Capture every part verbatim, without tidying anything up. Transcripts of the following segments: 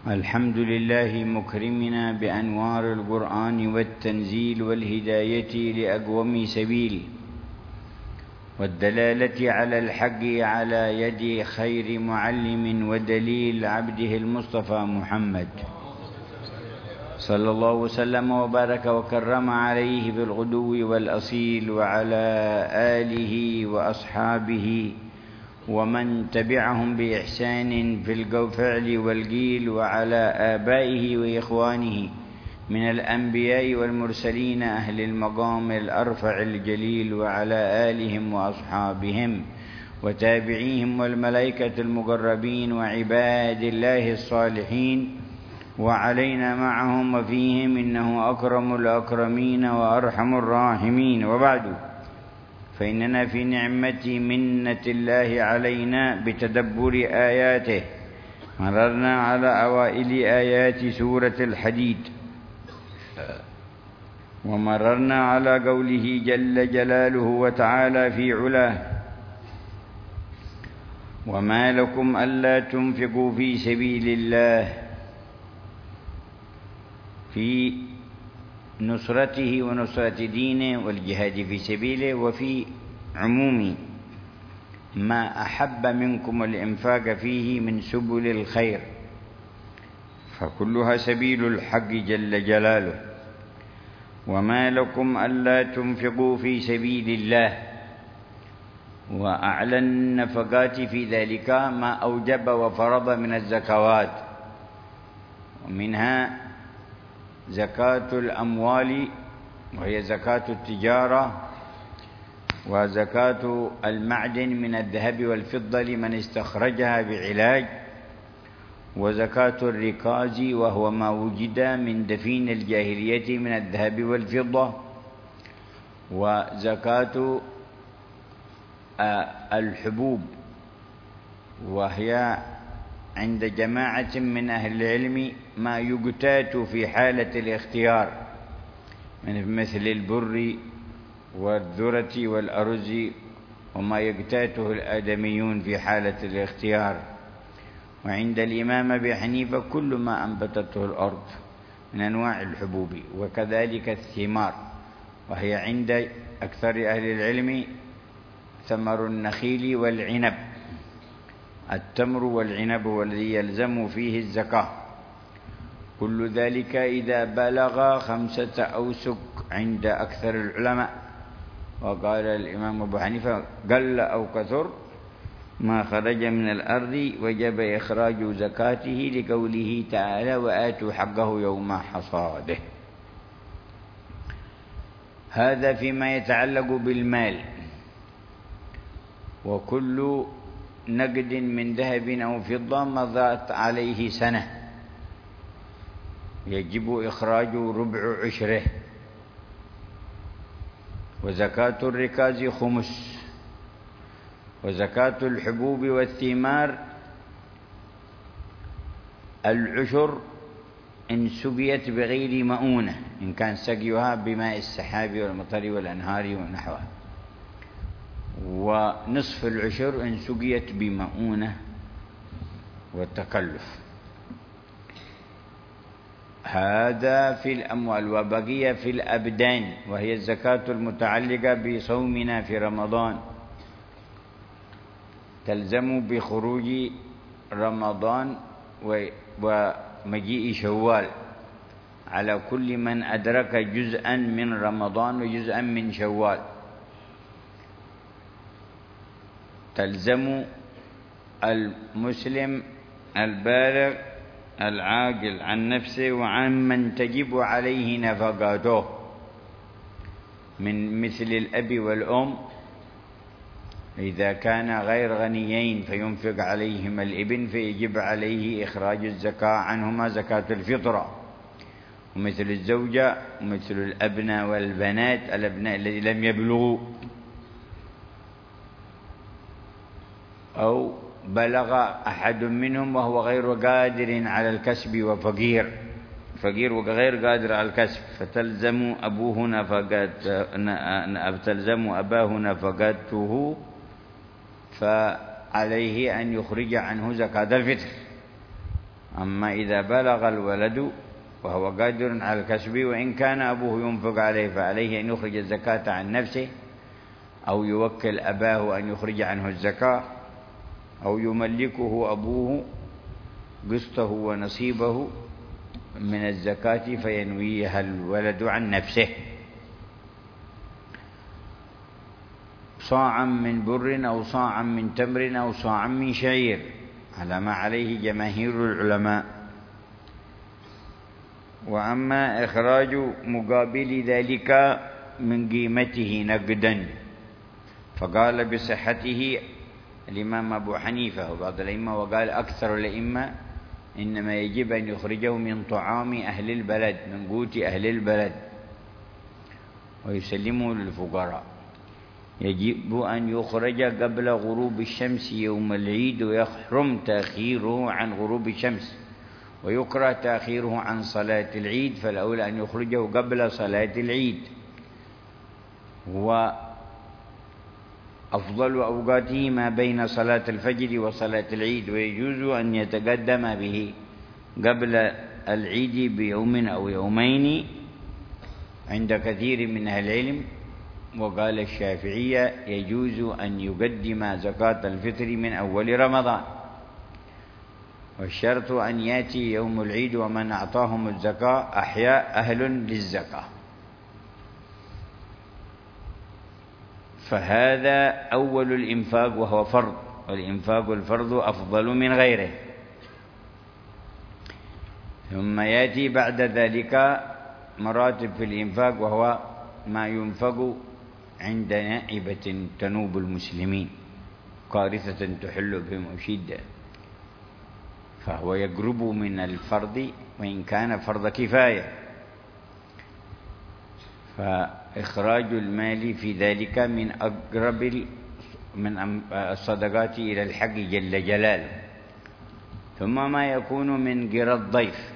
الحمد لله مكرمنا بأنوار القرآن والتنزيل والهداية لأقوم سبيل والدلالة على الحق على يد خير معلم ودليل عبده المصطفى محمد صلى الله وسلم وبارك وكرم عليه بالغدو والأصيل وعلى آله وأصحابه ومن تبعهم بإحسان في الفعل والقيل وعلى آبائه وإخوانه من الأنبياء والمرسلين أهل المقام الأرفع الجليل وعلى آلهم وأصحابهم وتابعيهم والملائكة المقربين وعباد الله الصالحين وعلينا معهم وفيهم إنه أكرم الأكرمين وأرحم الراحمين. وبعد، فإننا في نعمة منة الله علينا بتدبر آياته مررنا على أوائل آيات سورة الحديد، ومررنا على قوله جل جلاله وتعالى في علاه: وما لكم ألا تنفقوا في سبيل الله، في نصرته ونصرة دينه والجهاد في سبيله، وفي عموم ما أحب منكم الإنفاق فيه من سبل الخير، فكلها سبيل الحق جل جلاله. وما لكم ألا تنفقوا في سبيل الله، وأعلى النفقات في ذلك ما أوجب وفرض من الزكوات، ومنها زكاة الأموال وهي زكاة التجارة، وزكاة المعدن من الذهب والفضة لمن استخرجها بعلاج، وزكاة الركاز وهو ما وجد من دفين الجاهلية من الذهب والفضة، وزكاة الحبوب وهي عند جماعة من أهل العلم ما يقتات في حالة الاختيار مثل البر والذرة والأرز وما يقتاته الآدميون في حالة الاختيار. وعند الإمام أبي حنيفة كل ما أنبتته الأرض من أنواع الحبوب، وكذلك الثمار، وهي عند أكثر أهل العلم ثمر النخيل والعنب، التمر والعنب والذي يلزم فيه الزكاة. كل ذلك إذا بلغ خمسة أوسق عند أكثر العلماء، وقال الإمام أبو حنيفة: قل أو كثر ما خرج من الأرض وجب إخراج زكاته، لقوله تعالى: وآتوا حقه يوم حصاده. هذا فيما يتعلق بالمال. وكل نقد من ذهب أو فضة مضت عليه سنة يجب إخراج ربع عشره. وزكاة الركاز خمس. وزكاة الحبوب والثمار العشر إن سقيت بغير مؤونة، إن كان سقيها بماء السحاب والمطر والأنهار ونحوها، ونصف العشر إن سقيت بمؤونة والتكلف. هذا في الأموال. وبقي في الأبدان، وهي الزكاة المتعلقة بصومنا في رمضان، تلزم بخروج رمضان ومجيء شوال على كل من أدرك جزءا من رمضان وجزءا من شوال. تلزم المسلم البالغ العاقل عن نفسه وعن من تجب عليه نفقاته من مثل الأب والأم إذا كان غير غنيين فينفق عليهما الابن فيجب عليه إخراج الزكاة عنهما زكاة الفطرة، ومثل الزوجة ومثل الأبناء والبنات، الأبناء الذين لم يبلغوا أو بلغ أحد منهم وهو غير قادر على الكسب وفقير فقير وغير قادر على الكسب، فتلزم أبوه نفقات تلزم أباه نفقته، فعليه أن يخرج عنه زكاة الفطر. أما إذا بلغ الولد وهو قادر على الكسب وإن كان أبوه ينفق عليه فعليه أن يخرج الزكاة عن نفسه، أو يوكل أباه أن يخرج عنه الزكاة، أو يملكه أبوه قسطه ونصيبه من الزكاة فينويها الولد عن نفسه. صاعا من بر أو صاعا من تمر أو صاعا من شعير على ما عليه جماهير العلماء. وأما إخراج مقابل ذلك من قيمته نقدا فقال بصحته الإمام أبو حنيفة وبعض الأئمة، وقال أكثر الأئمة إنما يجب أن يخرجه من طعام أهل البلد، من قوت أهل البلد، ويسلمه للفقراء. يجب أن يخرج قبل غروب الشمس يوم العيد، ويحرم تأخيره عن غروب الشمس، ويكره تأخيره عن صلاة العيد، فالأولى أن يخرجه قبل صلاة العيد. وأفضل أوقاته ما بين صلاة الفجر وصلاة العيد، ويجوز أن يتقدم به قبل العيد بيوم أو يومين عند كثير من أهل العلم. وقال الشافعية يجوز أن يقدم زكاة الفطر من أول رمضان، والشرط أن يأتي يوم العيد ومن أعطاهم الزكاة أحياء أهل للزكاة. فهذا أول الإنفاق وهو فرض، والإنفاق الفرض أفضل من غيره. ثم يأتي بعد ذلك مراتب في الإنفاق، وهو ما ينفق عند نائبة تنوب المسلمين، كارثة تحل بهم شدة، فهو يقرب من الفرض وإن كان فرض كفاية. فإخراج المال في ذلك من أقرب من الصدقات إلى الحق جل جلاله. ثم ما يكون من قرى الضيف،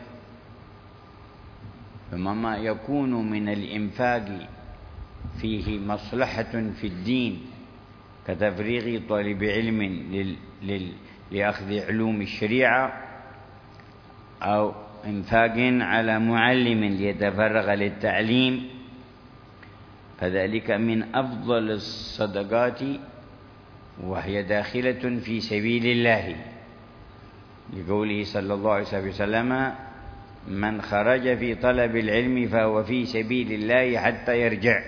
ثم ما يكون من الإنفاق فيه مصلحة في الدين كتفريغ طالب علم لل... لل... لأخذ علوم الشريعة، أو إنفاق على معلم ليتفرغ للتعليم، فذلك من أفضل الصدقات، وهي داخلة في سبيل الله، لقوله صلى الله عليه وسلم: من خرج في طلب العلم فهو في سبيل الله حتى يرجع.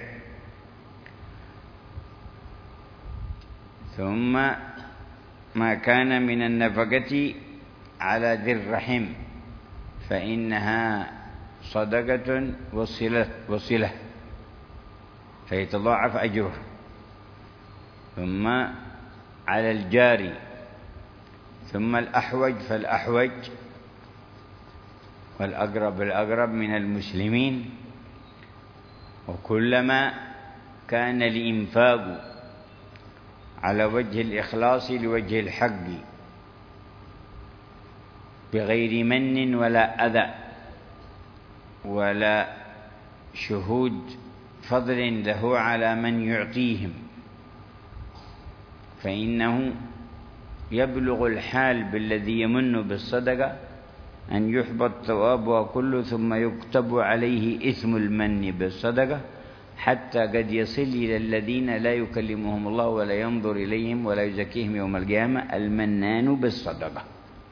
ثم ما كان من النفقة على ذي الرحم فإنها صدقة وصلة, وصلة فيتضاعف أجره. ثم على الجاري، ثم الأحوج فالأحوج، والأقرب الأقرب من المسلمين. وكلما كان الإنفاق على وجه الإخلاص لوجه الحق بغير من ولا أذى ولا شهود فضل له على من يعطيهم، فإنه يبلغ الحال بالذي يمن بالصدقة أن يحبط ثوابها كله، ثم يكتب عليه إثم المن بالصدقة، حتى قد يصل إلى الذين لا يكلمهم الله ولا ينظر إليهم ولا يزكيهم يوم القيامة المنان بالصدقة.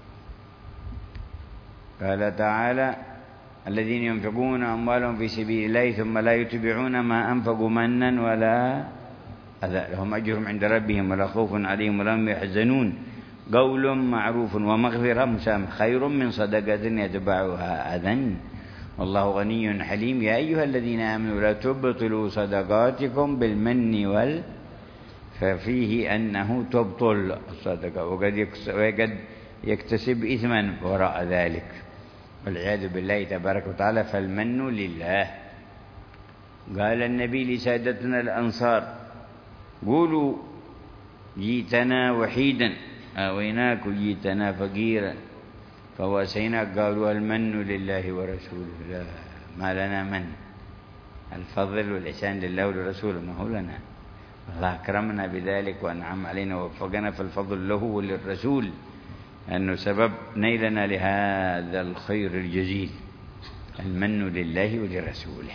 قال تعالى: الذين ينفقون أموالهم في سبيل الله ثم لا يتبعون ما أنفقوا منا ولا أذى لهم أجرهم عند ربهم ولا خوف عليهم ولا هم يحزنون قول معروف ومغفرة مسامح خير من صدقة يتبعها أذى والله غني حليم. يا أيها الذين آمنوا لا تبطلوا صدقاتكم بالمن وال ففيه أنه تبطل الصدقة وقد يكتسب إثما وراء ذلك والعياذ بالله تبارك وتعالى. فالمن لله. قال النبي لسادتنا الأنصار: قولوا جيتنا وحيدا آويناك جيتنا فقيرا فواسيناك. قالوا: المن لله ورسوله. لا، ما لنا من، الفضل والإحسان لله ولرسوله، ما هو لنا. الله أكرمنا بذلك وأنعم علينا ووفقنا، فالفضل له وللرسول أنه سبب نيلنا لهذا الخير الجزيل، المن لله ولرسوله.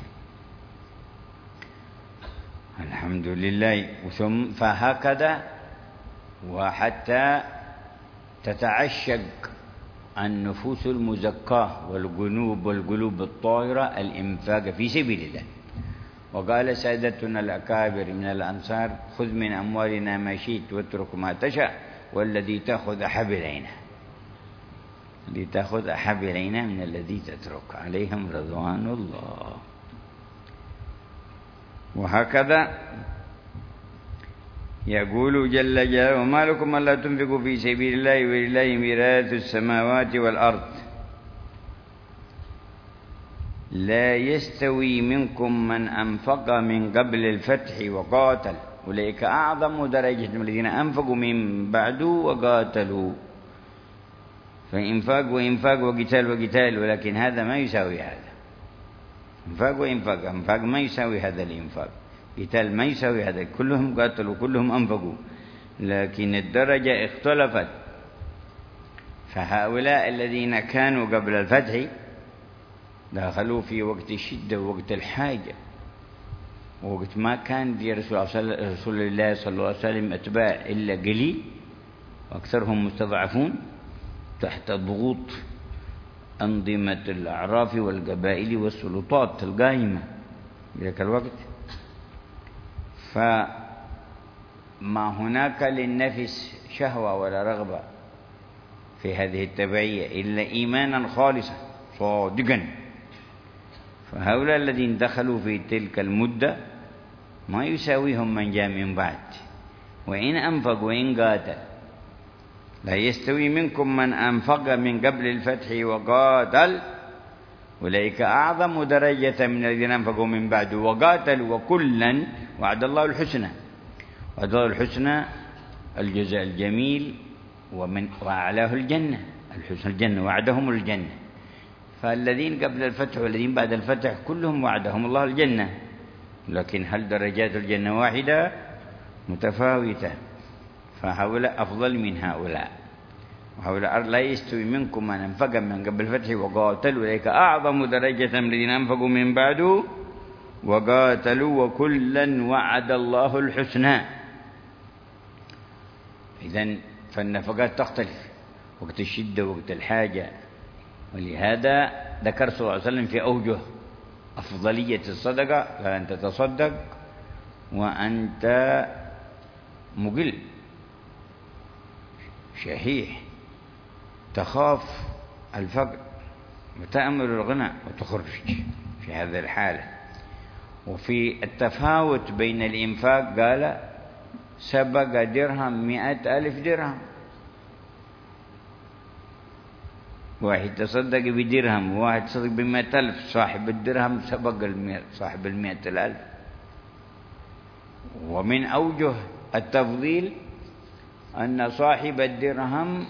الحمد لله. ثم فهكذا وحتى تتعشق النفوس المزكاة والقلوب والقلوب الطاهرة الإنفاق في سبيل الله. وقال سادتنا الأكابر من الأنصار: خذ من أموالنا ما شئت واترك ما تشاء، والذي تأخذ أحب إلينا، الذي تأخذ أحب إلينا من الذي تترك، عليهم رضوان الله. وهكذا يقول جل جلاله: وما لكم ألا تنفقوا في سبيل الله ولله ميراث السماوات والأرض لا يستوي منكم من أنفق من قبل الفتح وقاتل أولئك أعظم درجة من الذين أنفقوا من بعد وقاتلوا. فإنفاق وإنفاق وقتال وقتال، ولكن هذا ما يساوي هذا. إنفاق وإنفاق، إنفاق ما يساوي هذا الإنفاق، قتال ما يساوي هذا. كلهم قاتلوا كلهم أنفقوا، لكن الدرجة اختلفت. فهؤلاء الذين كانوا قبل الفتح دخلوا في وقت الشدة ووقت الحاجة، ووقت ما كان في رسول الله صلى الله عليه وسلم أتباع إلا قليل، وأكثرهم مستضعفون تحت ضغوط أنظمة الأعراف والقبائل والسلطات القائمة في ذلك الوقت. فما هناك للنفس شهوة ولا رغبة في هذه التبعية إلا إيمانا خالصا صادقا. فهؤلاء الذين دخلوا في تلك المدة ما يساويهم من جاء من بعد، وإن أنفق وإن قاتل. لا يستوي منكم من أنفق من قبل الفتح وقاتل أولئك أعظم درجة من الذين أنفقوا من بعد وقاتلوا وكلا وعد الله الحسنى. وعد الله الحسنى الجزاء الجميل، ومن وأعلاه الجنة، الحسنى الجنة، وعدهم الجنة. فالذين قبل الفتح والذين بعد الفتح كلهم وعدهم الله الجنة، لكن هل درجات الجنة واحدة؟ متفاوتة. فهؤلاء أفضل من هؤلاء. وهؤلاء لا يستوي منكم من أنفق من قبل الفتح وقاتلوا أولئك أعظم درجة من الذين أنفقوا من بعد وقاتلوا وكلا وعد الله الحسنى. إذن فالنفقات تختلف وقت الشدة وقت الحاجة. ولهذا ذكر صلى الله عليه وسلم في أوجه أفضلية الصدقة: أن تتصدق وأنت مقل شحيح، تخاف الفقر وتأمل الغنى وتخرج في هذه الحالة. وفي التفاوت بين الإنفاق قال: سبق درهم مئة ألف درهم. واحد تصدق بدرهم وواحد تصدق بمئة ألف، صاحب الدرهم سبق صاحب المئة الألف. ومن أوجه التفضيل أن صاحب الدرهم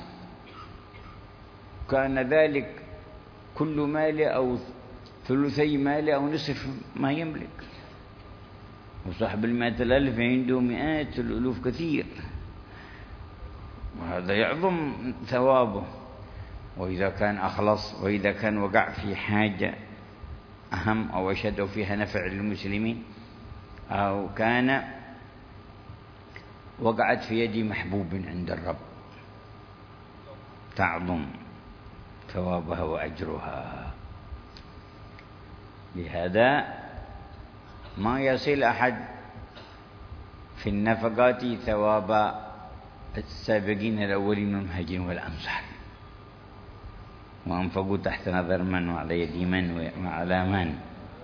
كان ذلك كل مال أو ثلثي مال أو نصف ما يملك، وصاحب المئة الألف عنده مئات الألوف كثير، وهذا يعظم ثوابه. وإذا كان أخلص، وإذا كان وقع في حاجة أهم أو أشد فيها نفع للمسلمين، أو كان وقعت في يد محبوب عند الرب، تعظم ثوابها وأجرها. لهذا ما يصل أحد في النفقات ثواب السابقين الأولين من المهاجرين والأنصار، وأنفقوا تحت نظر من وعلى يد من وعلى من.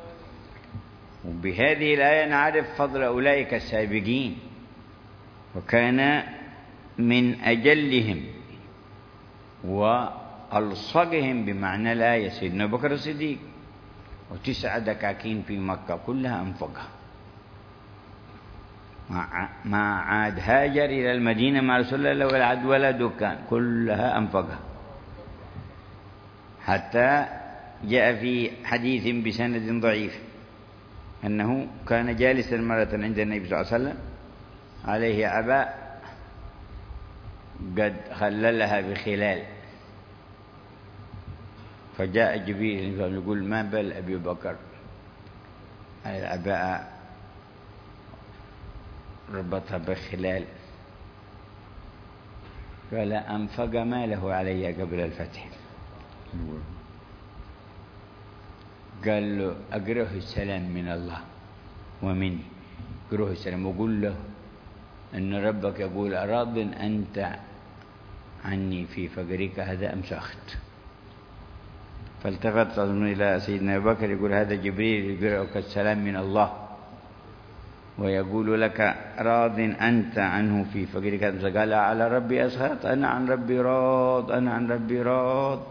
وبهذه الآية نعرف فضل أولئك السابقين، وكان من أجلهم وألصقهم بمعنى الآية سيدنا أبو بكر الصديق، وتسع دكاكين في مكة كلها أنفقها، ما عاد هاجر إلى المدينة مع رسول الله ولا عاد ولا دكان، كلها أنفقها. حتى جاء في حديث بسند ضعيف أنه كان جالسا مرة عند النبي صلى الله عليه وسلم عليه عباء قد خللها بخلال، فجاء جبريل يقول ما بال أبي بكر العباءة ربطها بخلال، قال أنفق ماله علي قبل الفتح. قال له أقرأه السلام من الله ومني، أقرأه السلام وقل له أن ربك يقول أراض أنت عني في فقرك هذا أم سخط؟ فالتفت إلى سيدنا أبي بكر يقول هذا جبريل يقرأك السلام من الله ويقول لك راض أنت عنه في فقرك. قال على ربي أسخط؟ أنا عن ربي راض، أنا عن ربي راض.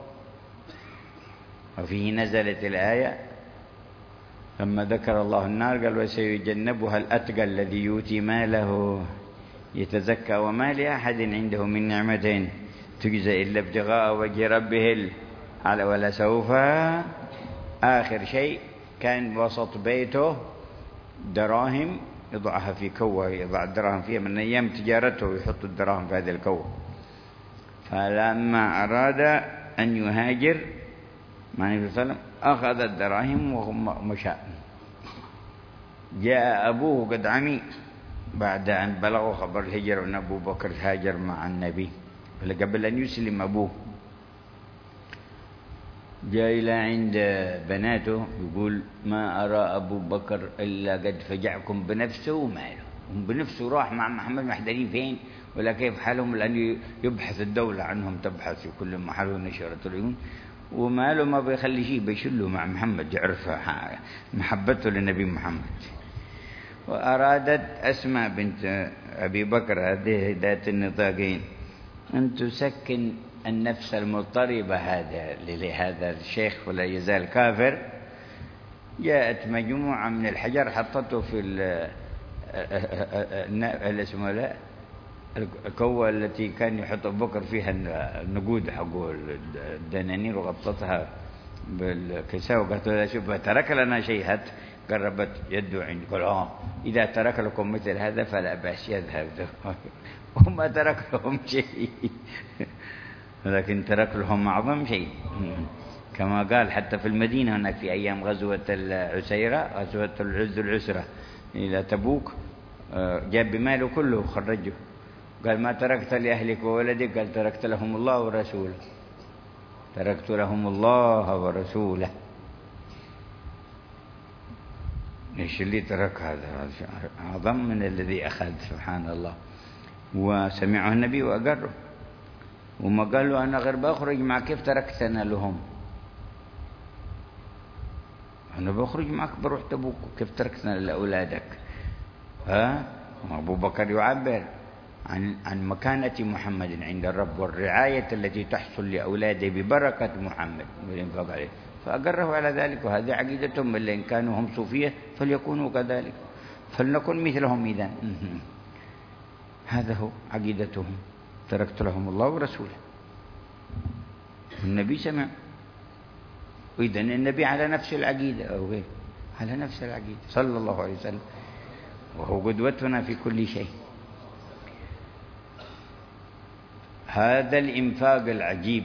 وفيه نزلت الآية لما ذكر الله النار قال وسيجنبها الأتقى الذي يؤتي ماله يتزكى وما لأحد عنده من نعمة تجزى إلا ابتغاء وجه ربه على ولا سوف. آخر شيء كان وسط بيته دراهم يضعها في كوة، يضع الدراهم فيها من أيام تجارته يحط الدراهم في هذه الكوة. فلما أراد أن يهاجر مع النبي صلى الله عليه وسلم أخذ الدراهم ومشى. جاء أبوه قد عمي بعد أن بلغوا خبر الهجرة وأن أبو بكر هاجر مع النبي قبل أن يسلم أبوه. جاء إلى عند بناته يقول ما أرى أبو بكر إلا قد فجعكم بنفسه وماله. بنفسه راح مع محمد محددين فين ولا كيف حالهم، لأن يبحث الدولة عنهم، تبحث في كل محل ونشرت العيون، وماله ما بيخلي شيء بيشله مع محمد، يعرف محبته للنبي محمد. وأرادت أسماء بنت أبي بكر هذه ذات النطاقين أن تسكن النفس المضطربة هذا لهذا الشيخ ولا يزال كافر. جاءت مجموعة من الحجر حطته في الاسم الكوة التي كان يحط أبو بكر فيها النقود حقه الدنانير، وغطتها بالكساء وقالت له شوف ترك لنا شيء، هات قربت يده عندي قال اه إذا ترك لكم مثل هذا فلا بأس يذهب. وما ترك لهم شيء ولكن ترك لهم أعظم شيء، كما قال حتى في المدينة هناك في أيام غزوة العسيرة غزوة العز العسرة إلى تبوك جاب بماله كله خرجه، قال ما تركت لأهلك وولدك؟ قال تركت لهم الله ورسوله، تركت لهم الله ورسوله. ايش اللي ترك هذا؟ أعظم من الذي أخذ، سبحان الله. وسمعه النبي وأقره، وما قال له أنا غير بأخرج مع كيف تركتنا لهم؟ أنا بأخرج معك بروح تبوك، كيف تركتنا لأولادك؟ ها؟ أبو بكر يعبر عن عن مكانة محمد عند الرب والرعاية التي تحصل لأولاده ببركة محمد والإنفاق عليه، فأقره على ذلك. وهذه عقيدتهم، بل إن كانوا هم صوفية فليكونوا كذلك، فلنكن مثلهم إذن. هذا هو عقيدتهم، تركت لهم الله ورسوله. النبي سمع، وإذن النبي على نفس العقيدة أو غير على نفس العقيدة صلى الله عليه وسلم، وهو قدوتنا في كل شيء. هذا الإنفاق العجيب.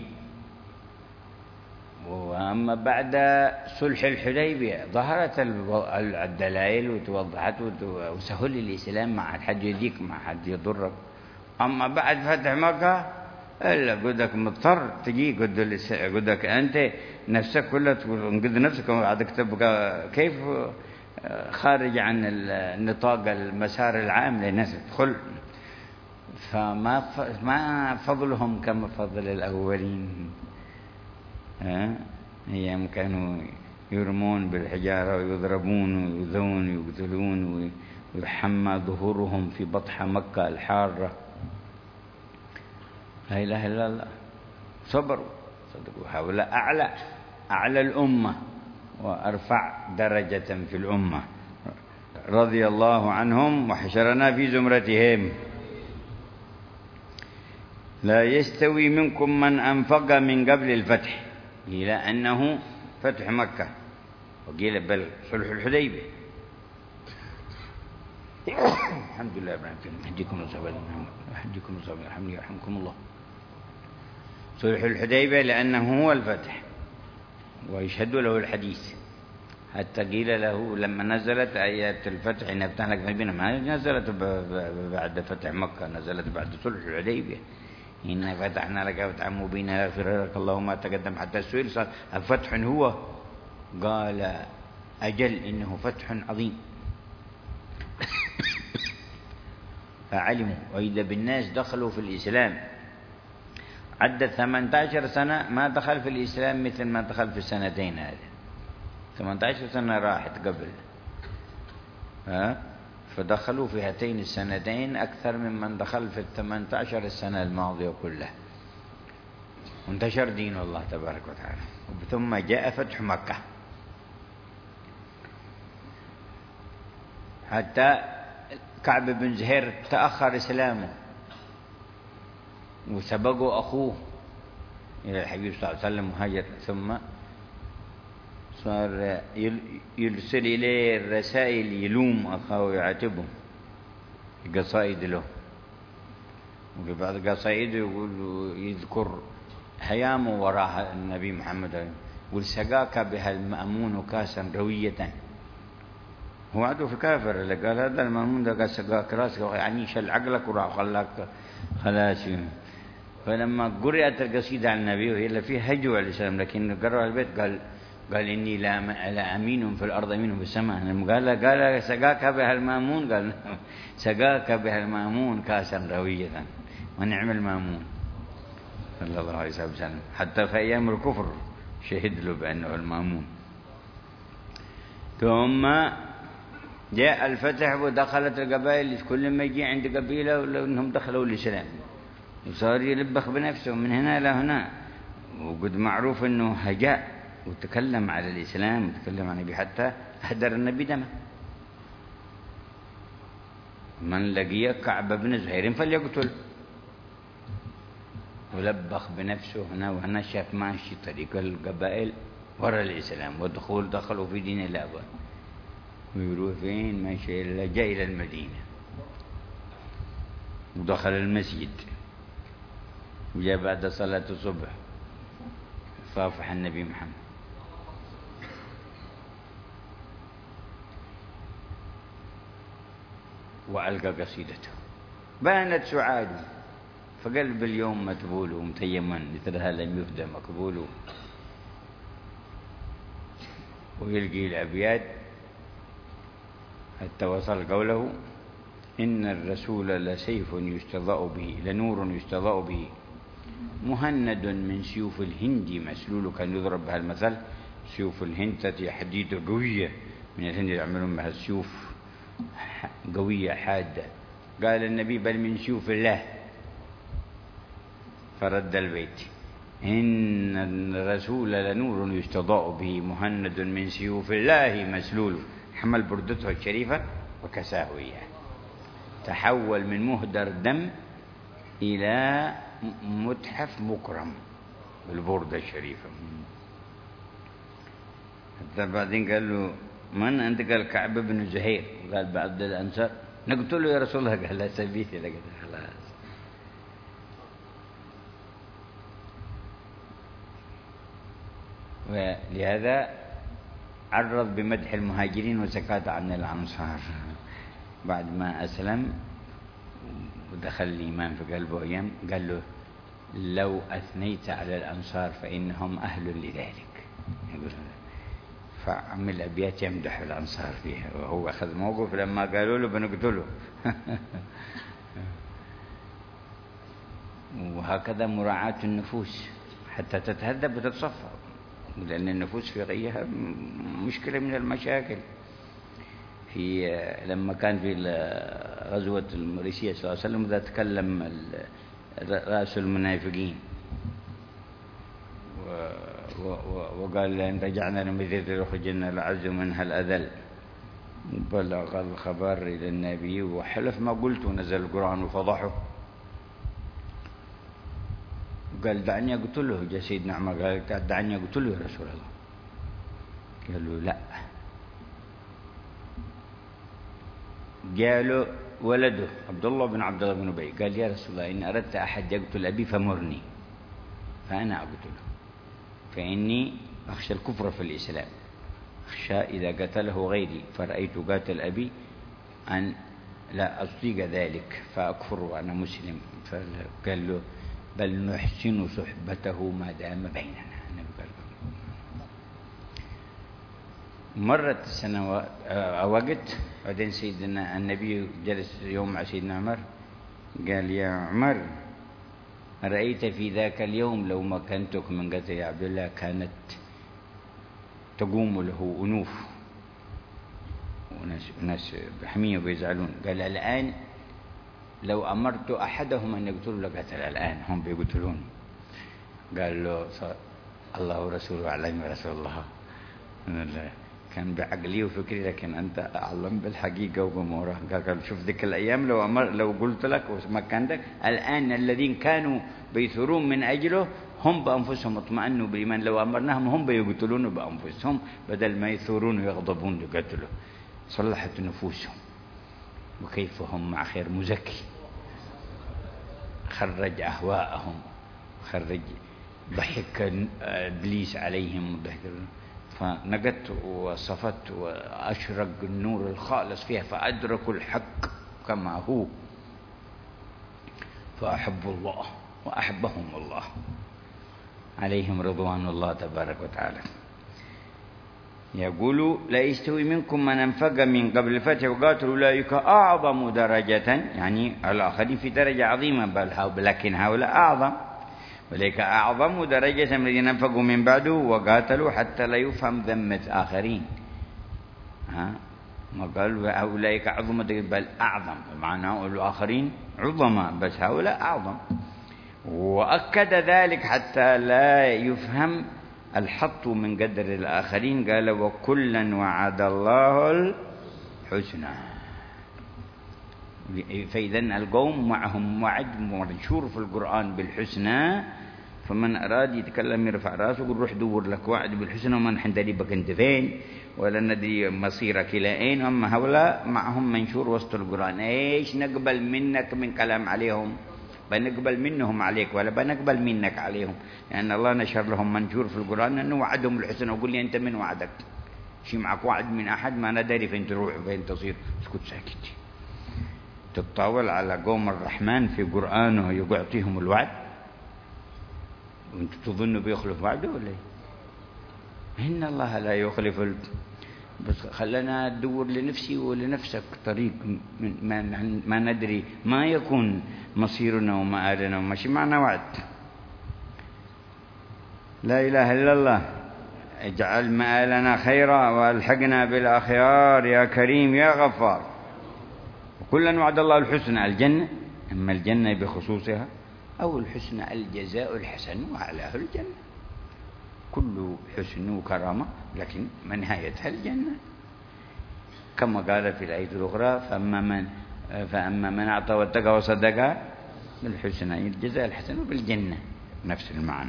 وأما بعد صلح الحديبية ظهرت الدلائل وتوضحت وسهل الإسلام، ما حد يديك ما حد يضرك. أما بعد فتح مكة إلا قدك مضطر تجي قد قدك أنت نفسك كلها تقول قد نفسك وعندك تبقى كيف خارج عن النطاق المسار العام للناس تدخل. فما ما فضلهم كما فضل الأولين. أيام كانوا يرمون بالحجارة ويضربون ويؤذون ويقتلون ويحمى ظهورهم في بطح مكة الحارة. لا إله إلا الله. صبروا صدقوا. هؤلاء أعلى أعلى الأمة وأرفع درجة في الأمة، رضي الله عنهم وحشرنا في زمرتهم. لا يستوي منكم من أنفق من قبل الفتح، إلى أنه فتح مكة، وقيل بل صلح الحديبية. الحمد لله رب العالمين. يهديكم الله يهديكم الله الحمد لله يرحمكم الله. صلح الحديبية لأنه هو الفتح ويشهد له الحديث، حتى قيل له لما نزلت آيات الفتح إن فتح لك مدينة، ما نزلت بعد فتح مكة، نزلت بعد صلح الحديبية. إن فتحنا لك فتحا مبينا يغفر لك الله ما تقدم. حتى السؤال صار الفتح هو؟ قال أجل إنه فتح عظيم. فعلموا، وإذا بالناس دخلوا في الإسلام عدت ثمانية عشر سنة ما دخل في الإسلام مثل ما دخل في السنتين هذه. ثمانية عشر سنة راحت قبل، ها؟ فدخلوا في هاتين السنتين أكثر ممن دخل في الثمانية عشر السنة الماضية كلها. وانتشر دين الله تبارك وتعالى. ثم جاء فتح مكة، حتى كعب بن زهير تأخر إسلامه وسبقه أخوه إلى الحبيب صلى الله عليه وسلم وهاجر، ثم صار يرسل إليه الرسائل يلوم أخاه يعاتبه، قصائد له. وفي بعض قصائده يقول يذكر هيامه وراء النبي محمد، يقول سقاك بها المأمون كاسا روية. هو عدو في كافر اللي قال هذا المأمون ده قال سقاك راسك، يعني شل عقلك وراح خلاك خلاص. فلما قرأت القصيدة على النبي وهي اللي فيها هجو عليه السلام، لكن قرأ البيت قال قال إني لا, لا أمين في الأرض أمين في السماء. قال قال سقاك بها المأمون، قال سقاك بها المأمون كاسا روية ونعم المأمون صلى الله عليه وسلم. حتى في أيام الكفر شهد له بأنه المأمون. ثم جاء الفتح ودخلت القبائل، كل ما يجي عند قبيلة ولو أنهم دخلوا الإسلام وصار يلبخ بنفسه من هنا لهنا. وقد معروف أنه هجاء وتكلم على الإسلام وتكلم عن النبي، حتى هدر النبي دمه. من لقي كعب بن زهير فليقتل. ولبخ بنفسه هنا وهنا، شاف ماشي طريق القبائل وراء الإسلام ودخول دخلوا في دين الله. ويروح فين؟ ماشي إلا جاء إلى المدينة ودخل المسجد، وجاء بعد صلاة الصبح صافح النبي محمد وألقى قصيدته، بانت سعاده. فقلب اليوم متبول ومتيما مثلها لم يفدى مقبول. ويلقي الأبيات حتى وصل قوله: إن الرسول لسيف يستضاء به، لنور يستضاء به، مهند من سيوف الهند مسلول. كان يضرب بها المثل، سيوف الهند تأتي حديدة قوية من الهند يعملون بها السيوف قوية حادة. قال النبي: بل من سيوف الله. فرد البيت: إن الرسول لنور يستضاء به، مهند من سيوف الله مسلول. حمل بردته الشريفة وكساه إياه، تحول من مهدر دم إلى متحف مكرم بالبردة الشريفة. حتى بعدين قال له: من أنت؟ قال: كعب بن زهير. قال: بعد الأنصار. نقتله يا رسول الله. قال: لا سبيت لك خلاص. ولهذا عرض بمدح المهاجرين وسكات عن الأنصار. بعد ما أسلم ودخل الإيمان في قلبه أيام، قال له: لو أثنيت على الأنصار فإنهم أهل لذلك. فعمل أبيات يمدح الأنصار فيها، وهو أخذ موقف لما قالوا له بنقتله. وهكذا مراعاة النفوس حتى تتهذب وتتصفى، لأن النفوس في غيها مشكلة من المشاكل. في لما كان في غزوة المريسية صلى الله عليه وسلم، إذا تكلم رأس المنافقين وقال: إن رجعنا لمدينة يخرجنا العز منها الأذل. بلغ الخبر إلى النبي وحلف ما قلت، ونزل القرآن وفضحه. قال: دعني أقتله. جاء سيدنا عمر قال: دعني أقتله يا رسول الله. قال له: لا، جاله ولده عبد الله بن عبد الله بن أبي قال يا رسول الله إن أردت أحد يقتل أبي فمرني فأنا أقتله، فإني أخشى الكفر في الإسلام، أخشى إذا قتله غيري فرأيت قاتل أبي أن لا أصدق ذلك فأكفر وأنا مسلم. فقال له بل نحسن صحبته ما دام بيننا. مرت سنوات وقت، بعدين سيدنا النبي جلس يوم مع سيدنا عمر قال يا عمر رأيت في ذاك اليوم لو مكنتك من قتل يا عبد الله كانت تقوم له أنوف وناس, وناس بحمية وبيزعلون. قال الآن لو أمرت أحدهم أن يقتلوا لقتل، الآن هم بيقتلون. قال له الله ورسوله أعلم يا رسول الله، كان بعقلي وفكري لكن أنت أعلم بالحقيقة وبموراه. قال شوف ذيك الأيام لو أمر لو قلت لك ومكنتك، الآن الذين كانوا بيثورون من أجله هم بأنفسهم اطمأنوا بالإيمان، لو أمرناهم هم بيقتلون بأنفسهم بدل ما يثورون ويغضبون لقتله. صلحت نفوسهم وكيف هم مع خير مزكي، خرج أهواءهم، خرج ضحك إبليس عليهم ضحك، فنجت وصفت وأشرق النور الخالص فيها فأدركوا الحق كما هو فأحبوا الله وأحبهم الله عليهم رضوان الله تبارك وتعالى. يقول لا يستوي منكم من أنفق من قبل الفتح وقاتل أولئك أعظم درجة، يعني الآخرين في درجة عظيمة بل لكن هؤلاء أعظم، وليك أعظم درجة من الذين أنفقوا من بعده وقاتلوا حتى لا يفهم ذمة آخرين. ها ما قال أولئك أعظم بل أعظم، معناه الآخرين عظماء بس هؤلاء أعظم. وأكد ذلك حتى لا يفهم الحط من قدر الآخرين، قال وكلا وعد الله الحسنى. فإذا القوم معهم وعد منشور في القرآن بالحسنى، فمن أراد يتكلم يرفع راسه يقول روح دور لك وعد بالحسنى وما نحن ندري بك انت فين ولا ندري مصيرك إلى أين. أما هؤلاء معهم منشور وسط القرآن، إيش نقبل منك من كلام عليهم؟ بنقبل منهم عليك ولا بنقبل منك عليهم، لأن يعني الله نشر لهم منشور في القرآن أنه وعدهم الحسنى. وقول لي أنت من وعدك؟ شي معك وعد من أحد ما ندري فين تروح وفين تصير، اسكت ساكت. تتطاول على قوم الرحمن في قرآنه يعطيهم الوعد وانتم تظنوا بيخلف وعده ولا ايه؟ إن الله لا يخلف ال... بس خلنا ندور لنفسي ولنفسك طريق ما, ما ندري ما يكون مصيرنا ومآلنا وماشي معنا وعد. لا إله إلا الله. اجعل مآلنا خيرا والحقنا بالأخيار يا كريم يا غفار. وكلا وعد الله الحسنى الجنة، إما الجنة بخصوصها أو الحسنى الجزاء الحسن وأعلاه الجنة. كل حسن وكرامة لكن نهايتها الجنة، كما قال في الآية الأخرى فأما من فأما من أعطى واتقى وصدق بالحسنى الجزاء الحسن بالجنة، نفس المعنى.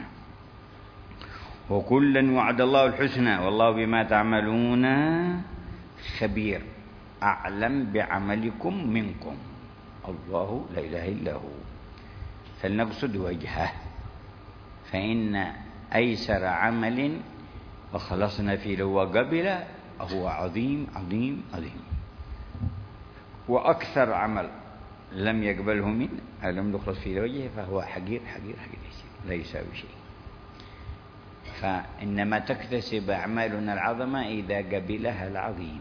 وكلا وعد الله الحسنى والله بما تعملون خبير أعلم بعملكم منكم. الله لا إله إلا هو، فلنقصد وجهه، فإن أيسر عمل وخلصنا فيه لو قبل هو عظيم عظيم عظيم، وأكثر عمل لم يقبله من لم نخلص فيه وجهه فهو حقير حقير حقير لا يساوي شيء. فإنما تكتسب أعمالنا العظمة إذا قبلها العظيم،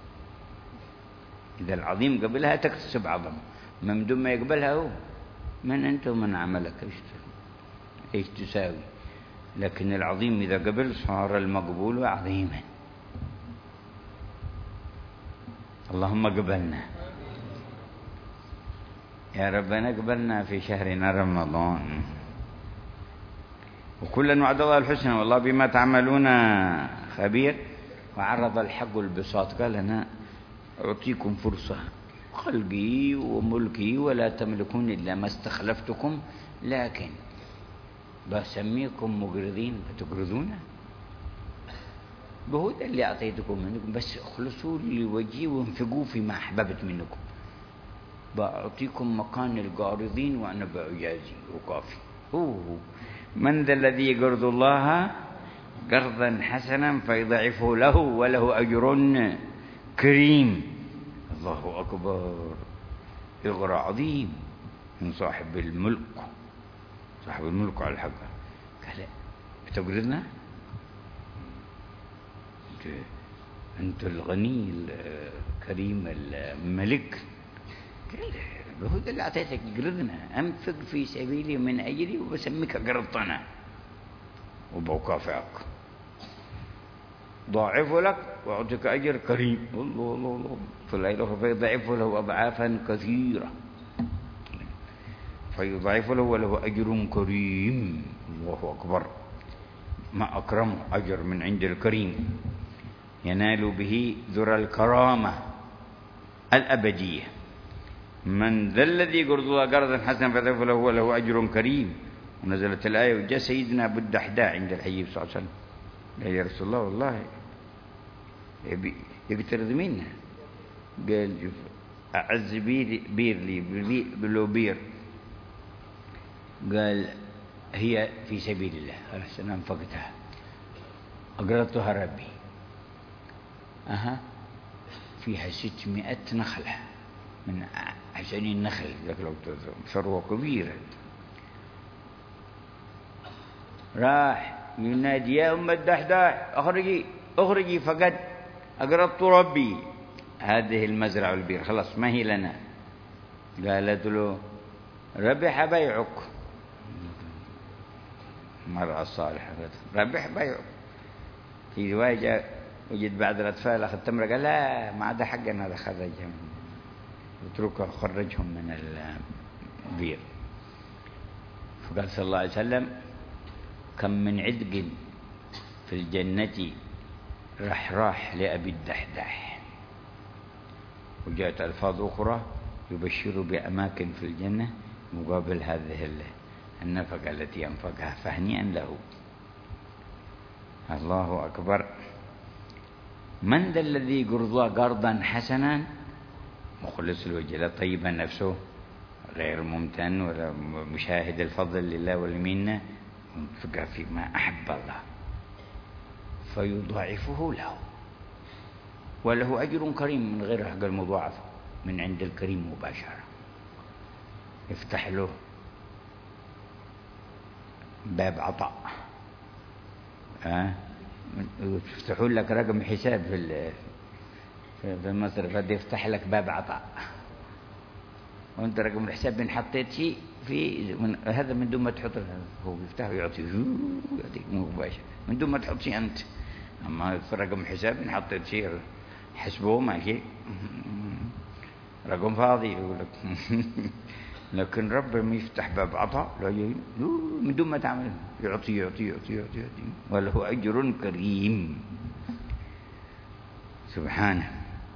إذا العظيم قبلها تكتسب عظمة، من دون ما يقبلها هو من أنت ومن عملك إيش تساوي. لكن العظيم إذا قبل صار المقبول عظيما. اللهم قبلنا يا ربنا، قبلنا في شهرنا رمضان. وكلا وعد الله الحسنى والله بما تعملون خبير. وعرض الحق البساط قال أنا أعطيكم فرصة خلقي وملكي ولا تملكون إلا ما استخلفتكم، لكن بسميكم مقرضين فتقرضون. بهذا اللي أعطيتكم منكم، بس اخلصوا لي وجهي وانفقوا فيما أحببت منكم. بأعطيكم مكان القارضين وأنا بإعجازي وكافي. أوه. من ذا الذي يقرض الله قرضا حسنا فيضعفه له وله أجر كريم. الله أكبر. إغراء عظيم من صاحب الملك، صاحب الملك على الحق. قال بتقرضنا؟ أنت, أنت الغني الكريم الملك. قال هو اللي أعطيتك قرضنا، أنفق في سبيلي من أجلي وبسميك قرضتنا وبكافئك، ضاعف لك وأعطيك أجر كريم. الله الله الله. فالله فيضاعف له أضعافا كثيرة، فيضاعف له وله أجر كريم. الله أكبر. ما أكرم أجر من عند الكريم ينال به ذرى الكرامة الأبدية. من ذا الذي يقرض الله قرضا حسنا فيضاعف له وله أجر كريم. ونزلت الآية وجاء سيدنا أبو الدحداح عند الحبيب صلى الله عليه وسلم قال يا رسول الله والله يقترض منا. قال أعز بير, بير لي بلو بير. قال هي في سبيل الله، خلاص أنا أنفقتها أقرضتها ربي. أها فيها ستمائة نخلة من عشرين نخل، ثروة كبيرة. راح ينادي يا أم الدحداح اخرجي اخرجي فقد أقرضت ربي هذه المزرعة والبير، خلاص ما هي لنا. قالت له ربح بيعك. مرأة الصالحة ربح بيعك. في رواية وجد بعض الأطفال أخذ تمرة قال لا ما عدا حقنا، هذا خرجهم اتركه خرجهم من البير. فقال صلى الله عليه وسلم كم من عدق في الجنة راح راح لأبي الدحداح. وجاءت ألفاظ أخرى يبشر بأماكن في الجنة مقابل هذه النفقة التي أنفقها، فهنيئا له. الله أكبر. من ذا الذي يقرض قرضا حسنا مخلص الوجه لا طيبا نفسه غير ممتن ولا مشاهد الفضل لله والمنة، منفقها فيما أحب الله فيضاعفه له وله أجر كريم من غير حق المضاعفة من عند الكريم مباشرة. يفتح له باب عطاء. أه؟ يفتحون لك رقم حساب في في المصرف هذا، يفتح لك باب عطاء وانت رقم الحساب من حطيت شيء في من هذا من دون ما تحط، هو يفتح ويعطي يعطيك مباشرة من دون ما تحط شيء انت. اما في رقم الحساب من حطيت شيء حسبوه ماشي رقم فاضي يقول لك لكن رب ما يفتح باب عطاء من دون ما تعمل، يعطي يعطي يعطي يعطي, يعطي. وله أجر كريم سبحانه.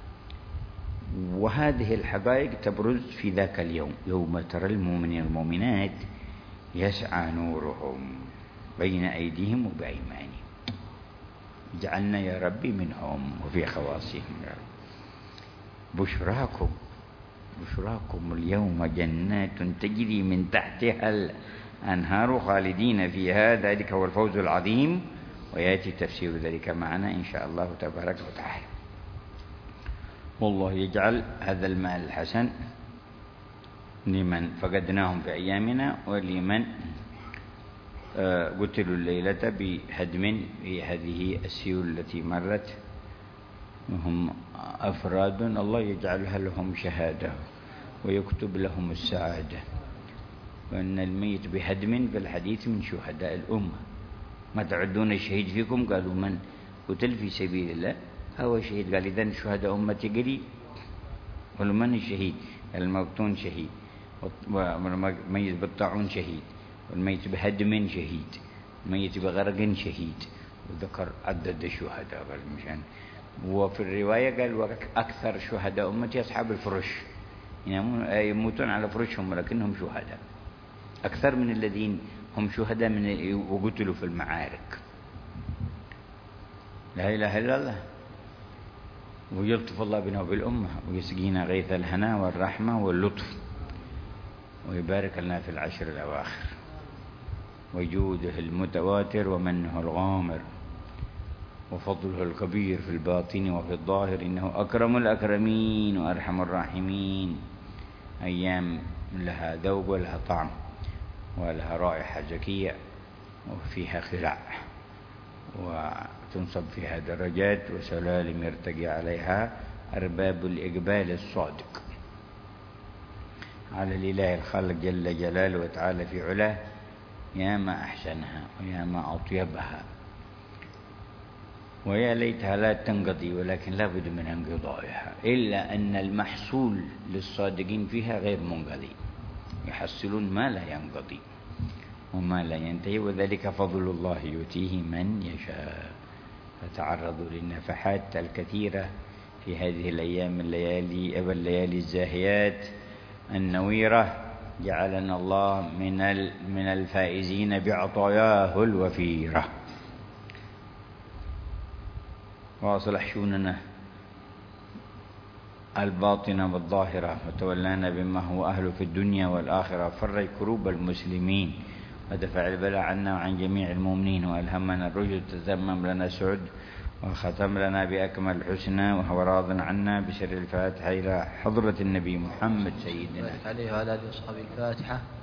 وهذه الحقائق تبرز في ذاك اليوم يوم ترى المؤمنين المؤمنات يسعى نورهم بين أيديهم وبأيمانهم. اجعلنا يا ربي منهم وفي خواصهم يا رب. بشراكم بشراكم اليوم جنات تجري من تحتها الأنهار خالدين فيها ذلك هو الفوز العظيم. ويأتي تفسير ذلك معنا إن شاء الله تبارك وتعالى. والله يجعل هذا المال الحسن لمن فقدناهم في أيامنا ولمن قتلوا الليلة بهدم في هذه السيول التي مرت وهم أفراد الله يجعلها لهم شهادة ويكتب لهم السعادة. وأن الميت بهدم في الحديث من شهداء الأمة. ما تعدون الشهيد فيكم؟ قالوا من قتل في سبيل الله هو شهيد. قال إذن شهداء أمتي قليل. قالوا من الشهيد؟ المقتون شهيد، والميت بالطاعون شهيد، والميت بهدم شهيد، والميت بغرق شهيد. وذكر عدد الشهداء مشان. وفي الرواية قال أكثر شهداء أمتي أصحاب الفرش، يموتون على فرشهم ولكنهم شهداء أكثر من الذين هم شهداء من وقتلوا في المعارك. لا إله إلا الله، ويلطف الله بنا وبالأمة ويسقينا غيث الهنا والرحمة واللطف، ويبارك لنا في العشر الأواخر، وجوده المتواتر ومنه الغامر، وفضله الكبير في الباطن وفي الظاهر، إنه أكرم الأكرمين وأرحم الراحمين. أيام لها ذوق ولها طعم ولها رائحة زكية، وفيها خلاع، وتنصب فيها درجات وسلالم يرتقي عليها أرباب الإقبال الصادق على الإله الخالق جل جلاله وتعالى في علاه. يا ما أحسنها ويا ما أطيبها، ويا ليتها لا تنقضي، ولكن لا بد من انقضائها، إلا أن المحصول للصادقين فيها غير منقضي، يحصلون ما لا ينقضي وما لا ينتهي، وذلك فضل الله يؤتيه من يشاء. فتعرضوا للنفحات الكثيرة في هذه الأيام الليالي أو الليالي الزاهيات النويرة، جعلنا الله من من الفائزين بعطاياه الوفيرة، وأصلح شؤوننا الباطنة والظاهرة، وتولانا بما هو أهل في الدنيا والآخرة، فرج كروب المسلمين، ودفع البلاء عنا وعن جميع المؤمنين، وألهمنا الرشد، تتمم لنا سعد، وختم لنا بأكمل الحسنى، وهو راض عنا بسر الفاتحة إلى حضرة النبي محمد سيدنا عليه وعلى آله وصحبه. الفاتحة.